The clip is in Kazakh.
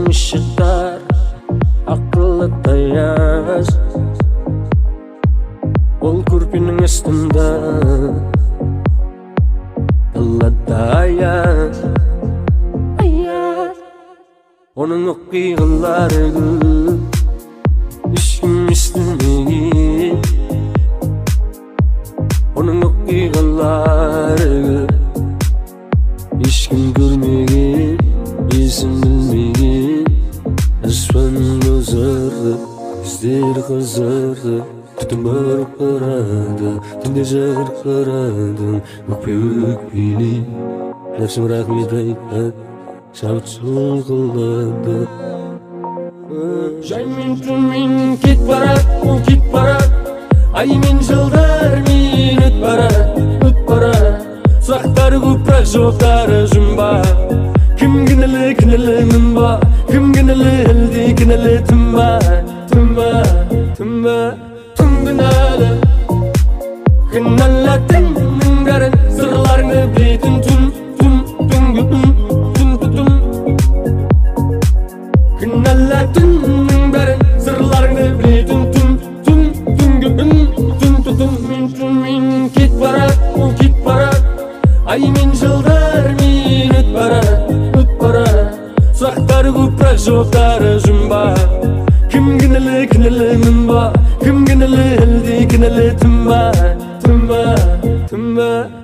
ışıklar akıllı tayaz ol kurpinin üstünde dalada ayaz onun okuyğıları işim istemeyin onun okuyğıları işkim görmeyin izin bilmeyin asfan bozardı izler kızardı tutum karadı tüm dezer karadım öpük beni nefsim rahmet aytad şavçul kıldı Jaymin tümin kit barat u kit barat aymin жылдар min öt barat Сұрақтар көп бірақ жауаптары жұмбақ Кім кінәлі мін ба Кім кінәлі әлде кінәлі тым ба Тым кінәлі Кінәлі түннің бәрін Сырларыңды білетін түн Кінәлі түннің бәрін Сырларыңды білетін түн Мен кет барат, ол кет барат Aymin жылдар min öt barat Сұрақтары көп бірақ жауаптары жұмбақ Кім кінәлі мін ба Кім кінәлі әлде кінәлі тым ба